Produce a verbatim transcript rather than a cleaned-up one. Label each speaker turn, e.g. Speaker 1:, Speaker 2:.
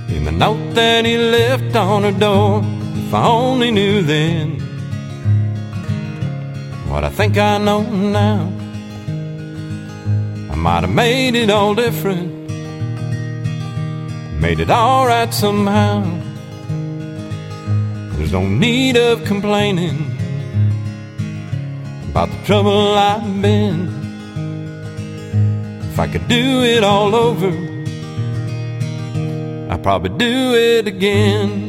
Speaker 1: in the note that he left on her door. If I only knew then what I think I know now, I might have made it all different, made it all right somehow. There's no need of complaining about the trouble I've been. If I could do it all over, I'd probably do it again.